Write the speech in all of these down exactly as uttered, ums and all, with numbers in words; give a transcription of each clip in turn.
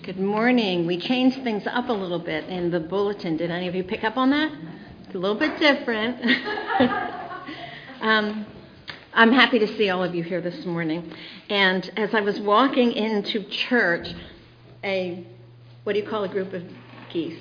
Good morning. We changed things up a little bit in the bulletin. Did any of you pick up on that? It's a little bit different. um, I'm happy to see all of you here this morning. And as I was walking into church, a, what do you call a group of geese?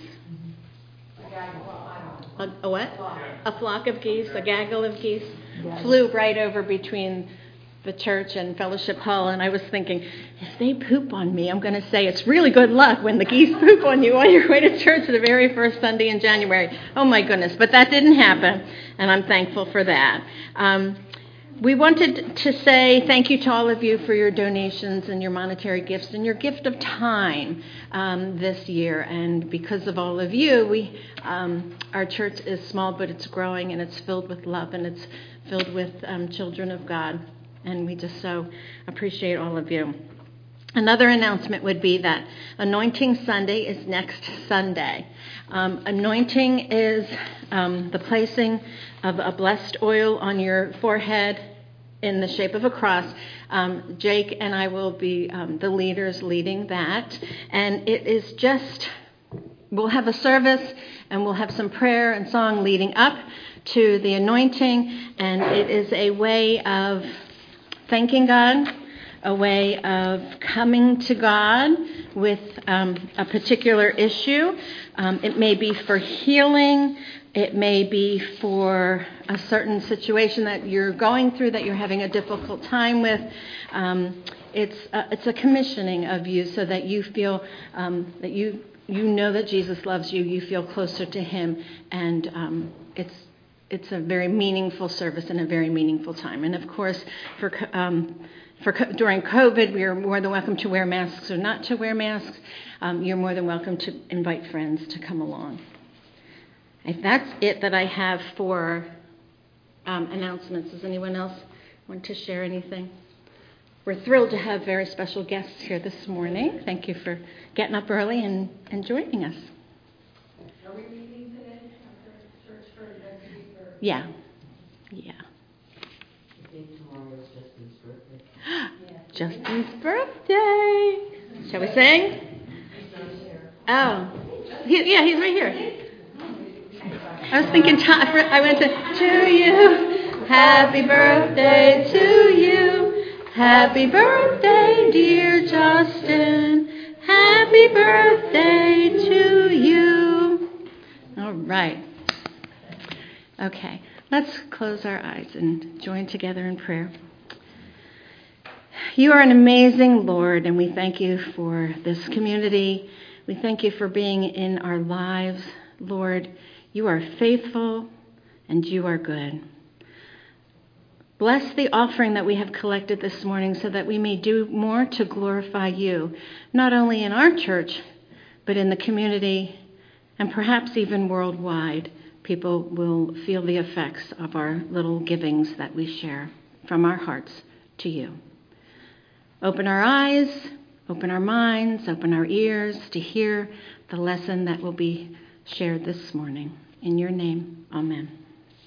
A, a what? A flock of geese, a gaggle of geese, flew right over between the church and Fellowship Hall, and I was thinking, if they poop on me, I'm going to say it's really good luck when the geese poop on you on your way to church the very first Sunday in January. Oh my goodness, but that didn't happen, and I'm thankful for that. Um, we wanted to say thank you to all of you for your donations and your monetary gifts and your gift of time um, this year. And because of all of you, we um, our church is small, but it's growing, and it's filled with love, and it's filled with um, children of God. And we just so appreciate all of you. Another announcement would be that Anointing Sunday is next Sunday. Um, anointing is um, the placing of a blessed oil on your forehead in the shape of a cross. Um, Jake and I will be um, the leaders leading that. And it is just, we'll have a service and we'll have some prayer and song leading up to the anointing. And it is a way of thanking God, a way of coming to God with um, a particular issue. Um, it may be for healing. It may be for a certain situation that you're going through that you're having a difficult time with. Um, it's a, it's a commissioning of you so that you feel um, that you you know that Jesus loves you. You feel closer to Him, and um, it's. It's a very meaningful service and a very meaningful time. And of course, for um, for during COVID, we are more than welcome to wear masks or not to wear masks. Um, you're more than welcome to invite friends to come along. If that's it that I have for um, announcements. Does anyone else want to share anything? We're thrilled to have very special guests here this morning. Thank you for getting up early and, and joining us. Are we meeting today after church for next week? Or? Yeah. Yeah. I think tomorrow is Justin's birthday. Yeah. Justin's birthday. Shall we sing? Oh. He, yeah, he's right here. I was thinking, I went to, to you. Happy birthday to you. Happy birthday, dear Justin. Happy birthday to you. All right. Okay, let's close our eyes and join together in prayer. You are an amazing Lord, and we thank you for this community. We thank you for being in our lives, Lord. You are faithful, and you are good. Bless the offering that we have collected this morning so that we may do more to glorify you, not only in our church, but in the community, and perhaps even worldwide. People will feel the effects of our little givings that we share from our hearts to you. Open our eyes, open our minds, open our ears to hear the lesson that will be shared this morning. In your name, amen.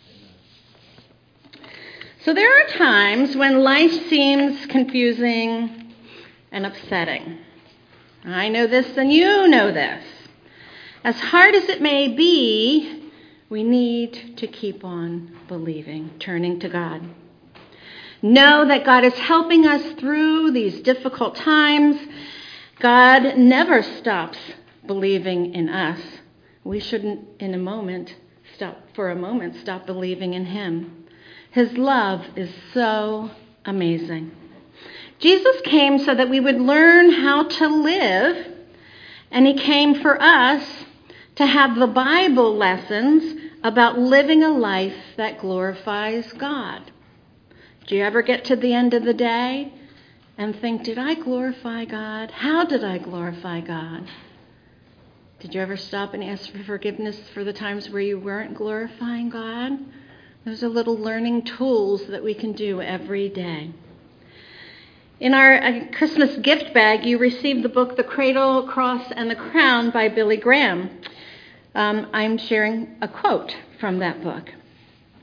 So there are times when life seems confusing and upsetting. I know this and you know this. As hard as it may be, we need to keep on believing, turning to God. Know that God is helping us through these difficult times. God never stops believing in us. We shouldn't, in a moment, stop for a moment, stop believing in Him. His love is so amazing. Jesus came so that we would learn how to live, and He came for us to have the Bible lessons about living a life that glorifies God. Do you ever get to the end of the day and think, did I glorify God? How did I glorify God? Did you ever stop and ask for forgiveness for the times where you weren't glorifying God? Those are little learning tools that we can do every day. In our uh, Christmas gift bag, you received the book, The Cradle, Cross, and the Crown by Billy Graham. Um, I'm sharing a quote from that book.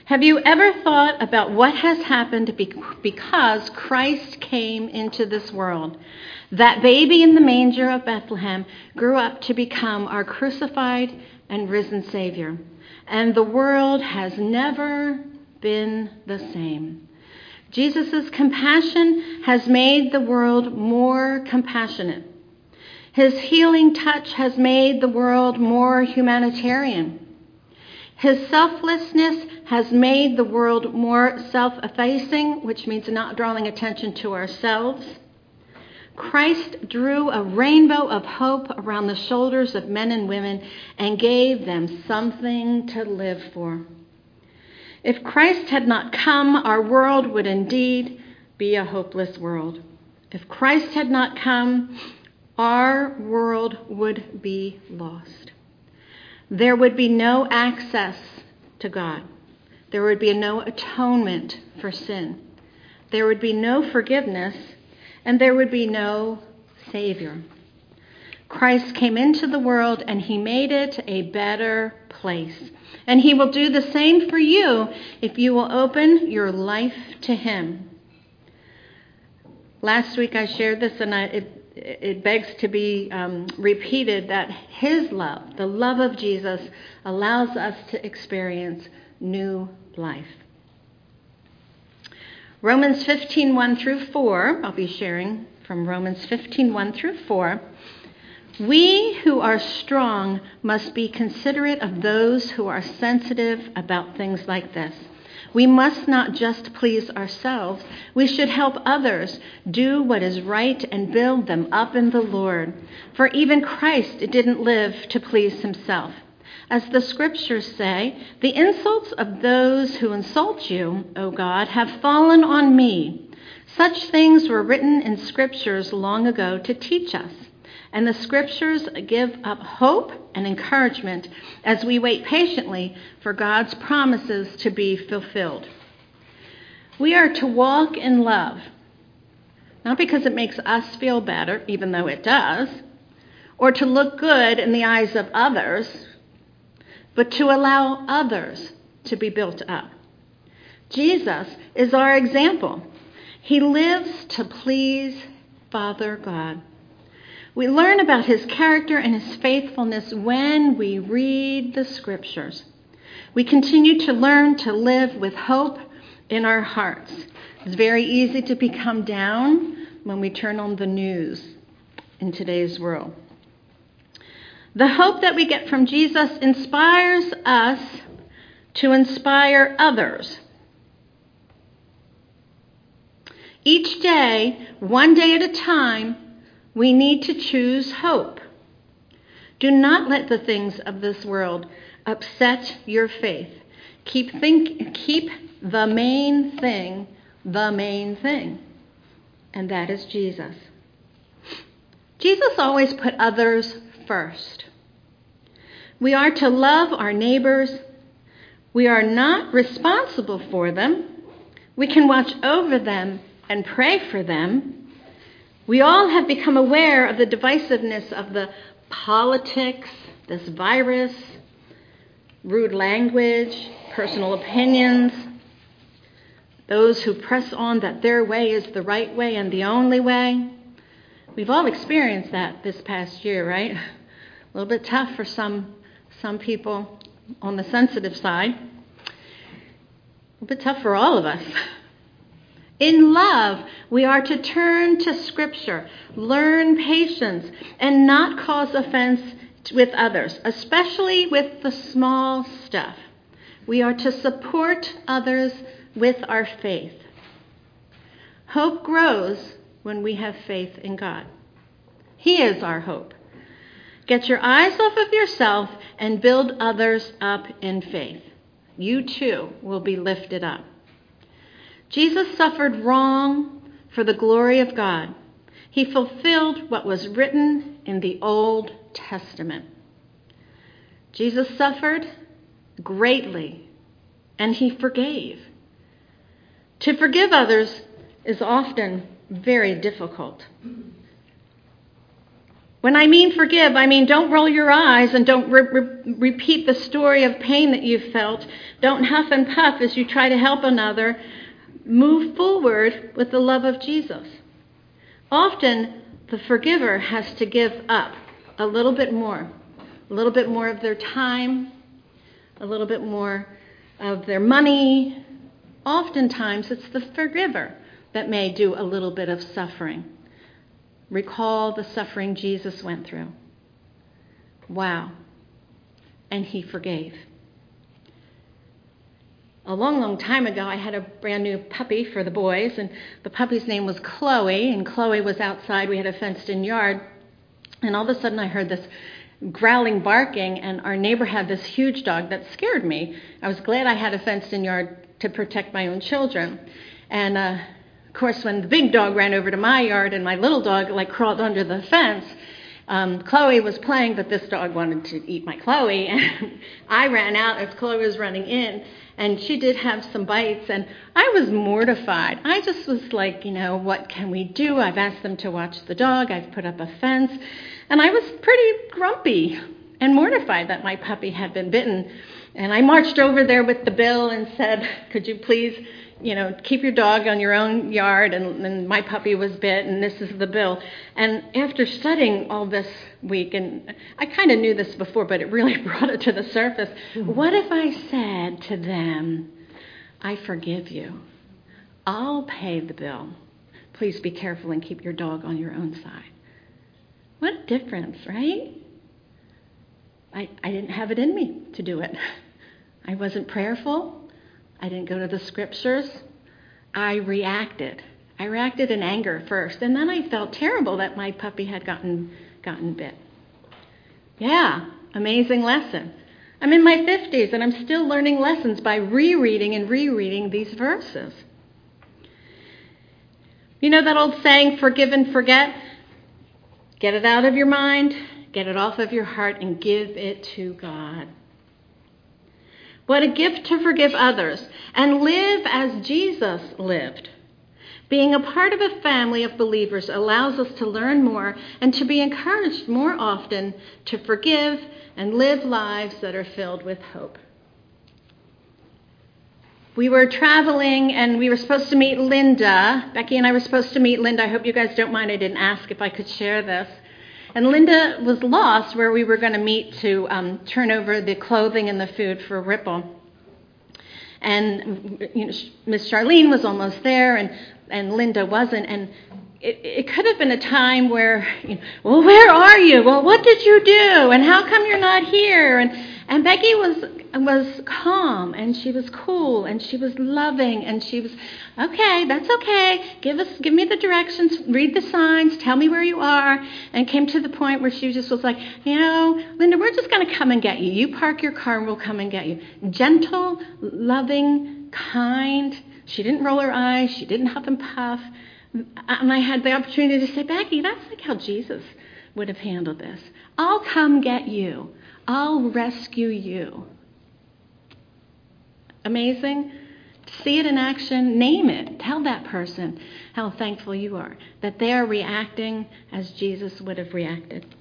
Have you ever thought about what has happened because Christ came into this world? That baby in the manger of Bethlehem grew up to become our crucified and risen Savior. And the world has never been the same. Jesus' compassion has made the world more compassionate. His healing touch has made the world more humanitarian. His selflessness has made the world more self-effacing, which means not drawing attention to ourselves. Christ drew a rainbow of hope around the shoulders of men and women and gave them something to live for. If Christ had not come, our world would indeed be a hopeless world. If Christ had not come, our world would be lost. There would be no access to God. There would be no atonement for sin. There would be no forgiveness, and there would be no Savior. Christ came into the world, and he made it a better place. And he will do the same for you if you will open your life to him. Last week I shared this, and I, it, it begs to be um, repeated, that his love, the love of Jesus, allows us to experience new life. Romans fifteen, one through four, I'll be sharing from Romans fifteen, one through four. We who are strong must be considerate of those who are sensitive about things like this. We must not just please ourselves. We should help others do what is right and build them up in the Lord. For even Christ didn't live to please himself. As the scriptures say, the insults of those who insult you, O God, have fallen on me. Such things were written in scriptures long ago to teach us. And the scriptures give up hope and encouragement as we wait patiently for God's promises to be fulfilled. We are to walk in love, not because it makes us feel better, even though it does, or to look good in the eyes of others, but to allow others to be built up. Jesus is our example. He lives to please Father God. We learn about his character and his faithfulness when we read the scriptures. We continue to learn to live with hope in our hearts. It's very easy to become down when we turn on the news in today's world. The hope that we get from Jesus inspires us to inspire others. Each day, one day at a time, we need to choose hope. Do not let the things of this world upset your faith. Keep think, keep the main thing, the main thing, and that is Jesus. Jesus always put others first. We are to love our neighbors. We are not responsible for them. We can watch over them and pray for them. We all have become aware of the divisiveness of the politics, this virus, rude language, personal opinions, those who press on that their way is the right way and the only way. We've all experienced that this past year, right? A little bit tough for some, some people on the sensitive side. A little bit tough for all of us. In love, we are to turn to Scripture, learn patience, and not cause offense with others, especially with the small stuff. We are to support others with our faith. Hope grows when we have faith in God. He is our hope. Get your eyes off of yourself and build others up in faith. You too will be lifted up. Jesus suffered wrong for the glory of God. He fulfilled what was written in the Old Testament. Jesus suffered greatly, and he forgave. To forgive others is often very difficult. When I mean forgive, I mean don't roll your eyes and don't re- re- repeat the story of pain that you felt. Don't huff and puff as you try to help another. Move forward with the love of Jesus. Often, the forgiver has to give up a little bit more, a little bit more of their time, a little bit more of their money. Oftentimes, it's the forgiver that may do a little bit of suffering. Recall the suffering Jesus went through. Wow. And he forgave. A long, long time ago, I had a brand new puppy for the boys, and the puppy's name was Chloe, and Chloe was outside. We had a fenced-in yard, and all of a sudden I heard this growling, barking, and our neighbor had this huge dog that scared me. I was glad I had a fenced-in yard to protect my own children. And, uh, of course, when the big dog ran over to my yard and my little dog, like, crawled under the fence, Um, Chloe was playing, but this dog wanted to eat my Chloe, and I ran out as Chloe was running in, and she did have some bites, and I was mortified. I just was like, you know, what can we do? I've asked them to watch the dog. I've put up a fence, and I was pretty grumpy and mortified that my puppy had been bitten. And I marched over there with the bill and said, could you please, you know, keep your dog on your own yard, and, and my puppy was bit, and this is the bill. And after studying all this week, and I kind of knew this before, but it really brought it to the surface, mm-hmm. What if I said to them, I forgive you. I'll pay the bill. Please be careful and keep your dog on your own side. What a difference, right? I, I didn't have it in me to do it. I wasn't prayerful. I didn't go to the scriptures. I reacted. I reacted in anger first, and then I felt terrible that my puppy had gotten gotten bit. Yeah, amazing lesson. I'm in my fifties, and I'm still learning lessons by rereading and rereading these verses. You know that old saying, forgive and forget? Get it out of your mind, get it off of your heart, and give it to God. What a gift to forgive others and live as Jesus lived. Being a part of a family of believers allows us to learn more and to be encouraged more often to forgive and live lives that are filled with hope. We were traveling and we were supposed to meet Linda. Becky and I were supposed to meet Linda. I hope you guys don't mind. I didn't ask if I could share this. And Linda was lost where we were going to meet to um, turn over the clothing and the food for Ripple. And you know, Miss Charlene was almost there, and, and Linda wasn't. And it, it could have been a time where, you know, well, where are you? Well, what did you do? And how come you're not here? And and Becky was was calm, and she was cool, and she was loving, and she was, okay, that's okay. Give us, give me the directions, read the signs, tell me where you are. And came to the point where she just was like, you know, Linda, we're just going to come and get you. You park your car and we'll come and get you. Gentle, loving, kind. She didn't roll her eyes. She didn't huff and puff. And I had the opportunity to say, Becky, that's like how Jesus would have handled this. I'll come get you. I'll rescue you. Amazing? See it in action, name it. Tell that person how thankful you are that they are reacting as Jesus would have reacted.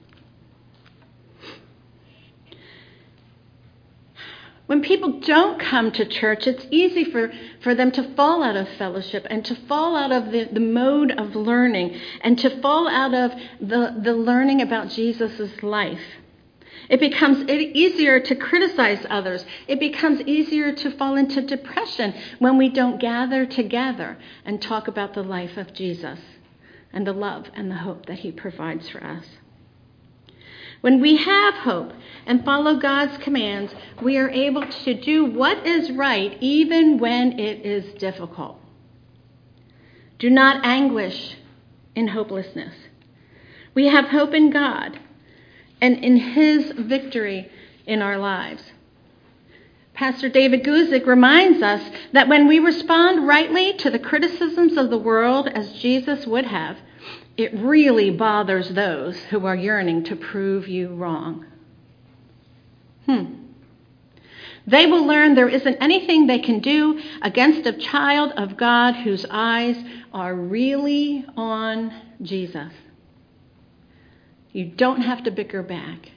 When people don't come to church, it's easy for, for them to fall out of fellowship and to fall out of the, the mode of learning and to fall out of the, the learning about Jesus' life. It becomes easier to criticize others. It becomes easier to fall into depression when we don't gather together and talk about the life of Jesus and the love and the hope that he provides for us. When we have hope and follow God's commands, we are able to do what is right even when it is difficult. Do not anguish in hopelessness. We have hope in God and in his victory in our lives. Pastor David Guzik reminds us that when we respond rightly to the criticisms of the world as Jesus would have, it really bothers those who are yearning to prove you wrong. Hmm. They will learn there isn't anything they can do against a child of God whose eyes are really on Jesus. You don't have to bicker back.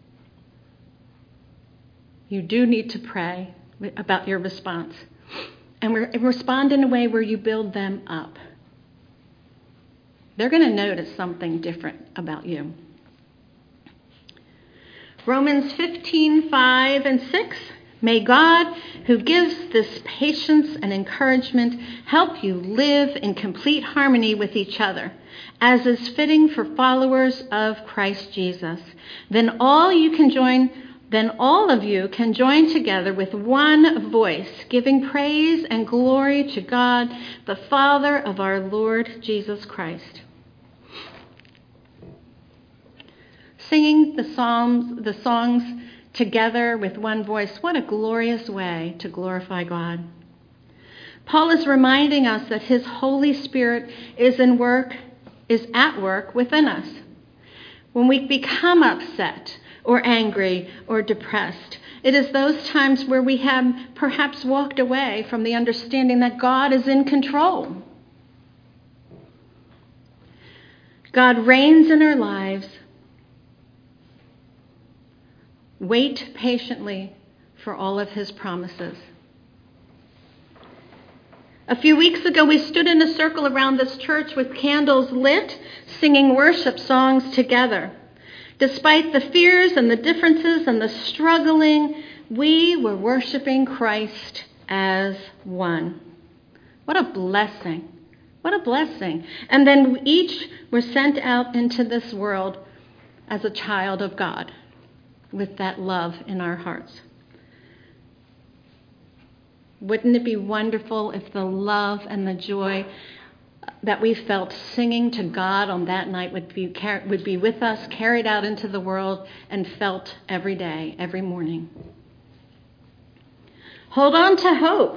You do need to pray about your response. And re- respond in a way where you build them up. They're going to notice something different about you. Romans fifteen, five and six. May God, who gives this patience and encouragement, help you live in complete harmony with each other, as is fitting for followers of Christ Jesus. Then all you can join, then all of you can join together with one voice, giving praise and glory to God, the Father of our Lord Jesus Christ. Singing the psalms, the songs together with one voice, what a glorious way to glorify God. Paul is reminding us that his Holy Spirit is in work, is at work within us. When we become upset or angry or depressed, it is those times where we have perhaps walked away from the understanding that God is in control. God reigns in our lives. Wait patiently for all of his promises. A few weeks ago, we stood in a circle around this church with candles lit, singing worship songs together. Despite the fears and the differences and the struggling, we were worshiping Christ as one. What a blessing. What a blessing. And then each were sent out into this world as a child of God, with that love in our hearts. Wouldn't it be wonderful if the love and the joy that we felt singing to God on that night would be would be with us, carried out into the world, and felt every day, every morning? Hold on to hope.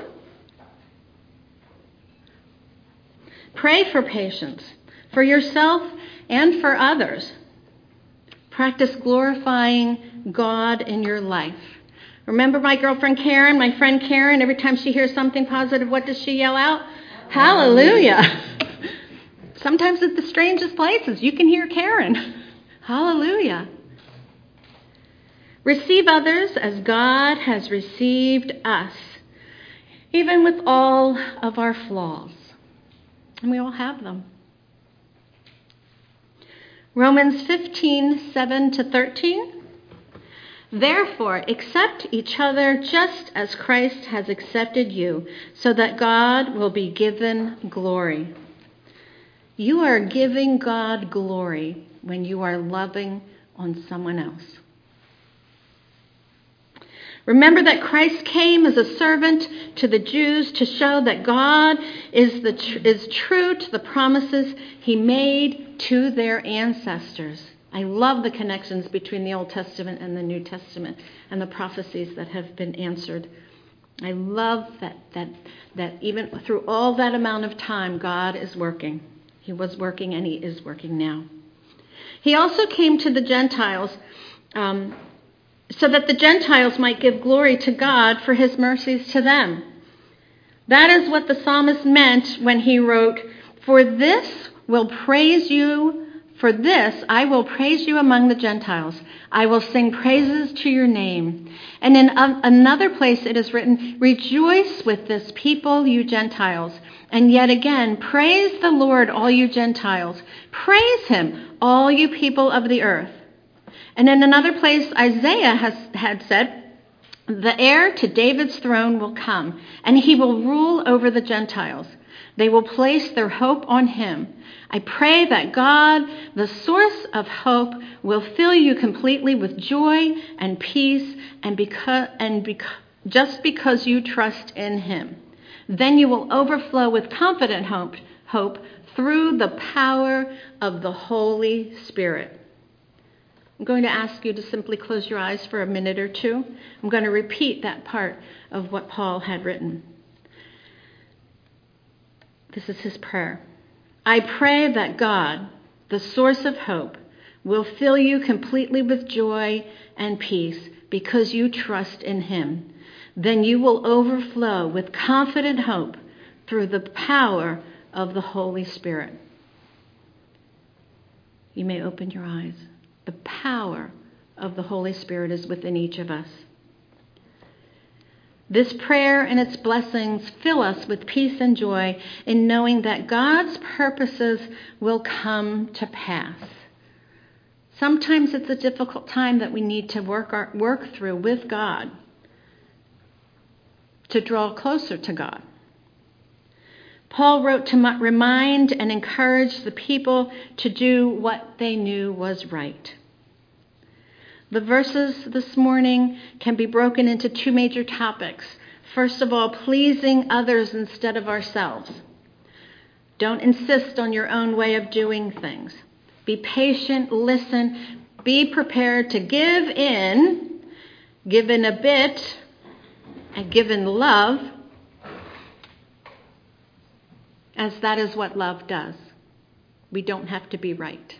Pray for patience, for yourself and for others. Practice glorifying God in your life. Remember my girlfriend Karen, my friend Karen, every time she hears something positive, what does she yell out? Hallelujah. Hallelujah. Sometimes at the strangest places, you can hear Karen. Hallelujah. Receive others as God has received us, even with all of our flaws. And we all have them. Romans fifteen, seven to thirteen. Therefore, accept each other just as Christ has accepted you, so that God will be given glory. You are giving God glory when you are loving on someone else. Remember that Christ came as a servant to the Jews to show that God is, the tr- is true to the promises he made to their ancestors. I love the connections between the Old Testament and the New Testament and the prophecies that have been answered. I love that that that even through all that amount of time, God is working. He was working and he is working now. He also came to the Gentiles um, so that the Gentiles might give glory to God for his mercies to them. That is what the psalmist meant when he wrote, For this will praise you For this I will praise you among the Gentiles. I will sing praises to your name. And in another place it is written, Rejoice with this people, you Gentiles. And yet again, praise the Lord, all you Gentiles. Praise him, all you people of the earth. And in another place, Isaiah has had said, The heir to David's throne will come, and he will rule over the Gentiles. They will place their hope on him. I pray that God, the source of hope, will fill you completely with joy and peace, and because and because, just because you trust in him. Then you will overflow with confident hope, hope through the power of the Holy Spirit. I'm going to ask you to simply close your eyes for a minute or two. I'm going to repeat that part of what Paul had written. This is his prayer. I pray that God, the source of hope, will fill you completely with joy and peace because you trust in him. Then you will overflow with confident hope through the power of the Holy Spirit. You may open your eyes. The power of the Holy Spirit is within each of us. This prayer and its blessings fill us with peace and joy in knowing that God's purposes will come to pass. Sometimes it's a difficult time that we need to work our, work through with God to draw closer to God. Paul wrote to remind and encourage the people to do what they knew was right. The verses this morning can be broken into two major topics. First of all, pleasing others instead of ourselves. Don't insist on your own way of doing things. Be patient, listen, be prepared to give in, give in a bit, and give in love, as that is what love does. We don't have to be right.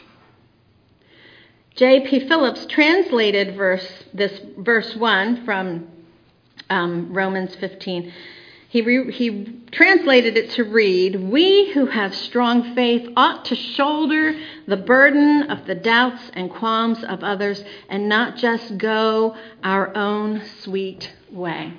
J P Phillips translated verse this verse one from um, Romans fifteen. He, re, he translated it to read, "We who have strong faith ought to shoulder the burden of the doubts and qualms of others and not just go our own sweet way."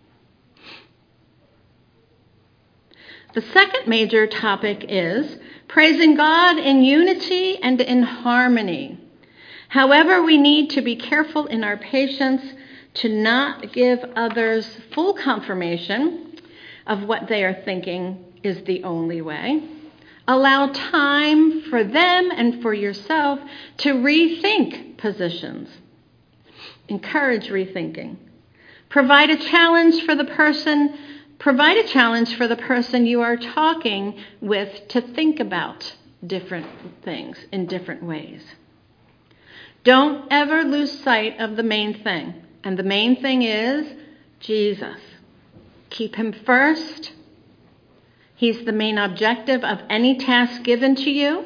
The second major topic is praising God in unity and in harmony. However, we need to be careful in our patience to not give others full confirmation of what they are thinking is the only way. Allow time for them and for yourself to rethink positions. Encourage rethinking. Provide a challenge for the person, provide a challenge for the person you are talking with to think about different things in different ways. Don't ever lose sight of the main thing. And the main thing is Jesus. Keep him first. He's the main objective of any task given to you.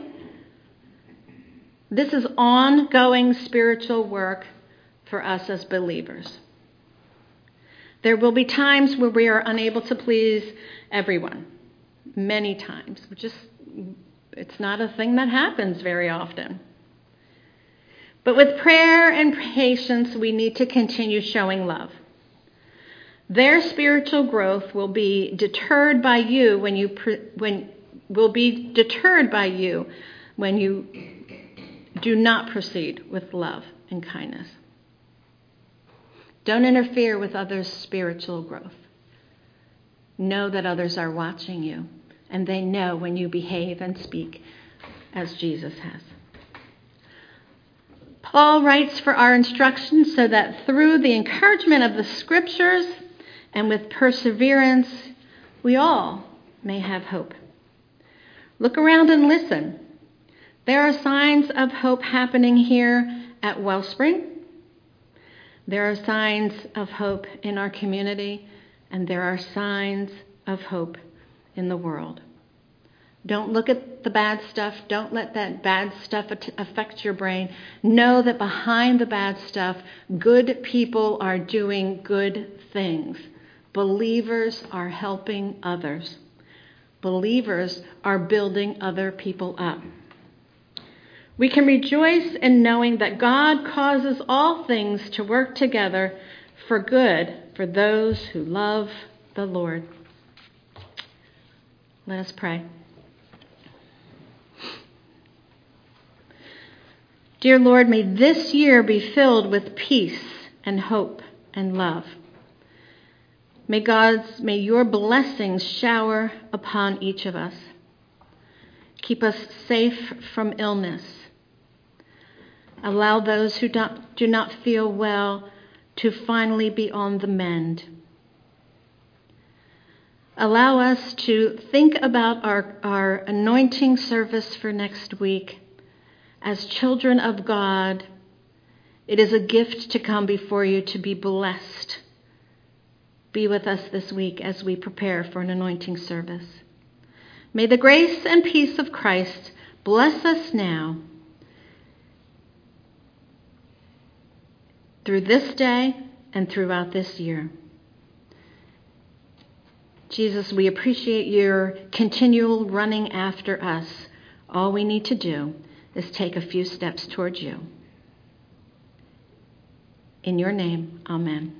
This is ongoing spiritual work for us as believers. There will be times where we are unable to please everyone. Many times. Just, it's not a thing that happens very often. But with prayer and patience, we need to continue showing love. Their spiritual growth will be deterred by you when you when will be deterred by you when you do not proceed with love and kindness. Don't interfere with others' spiritual growth. Know that others are watching you, and they know when you behave and speak as Jesus has. Paul writes for our instruction so that through the encouragement of the Scriptures and with perseverance, we all may have hope. Look around and listen. There are signs of hope happening here at Wellspring. There are signs of hope in our community, and there are signs of hope in the world. Don't look at the bad stuff. Don't let that bad stuff affect your brain. Know that behind the bad stuff, good people are doing good things. Believers are helping others. Believers are building other people up. We can rejoice in knowing that God causes all things to work together for good for those who love the Lord. Let us pray. Dear Lord, may this year be filled with peace and hope and love. May God's, may your blessings shower upon each of us. Keep us safe from illness. Allow those who don't, do not feel well to finally be on the mend. Allow us to think about our, our anointing service for next week. As children of God, it is a gift to come before you to be blessed. Be with us this week as we prepare for an anointing service. May the grace and peace of Christ bless us now through this day and throughout this year. Jesus, we appreciate your continual running after us. All we need to do is take a few steps towards you. In your name, amen.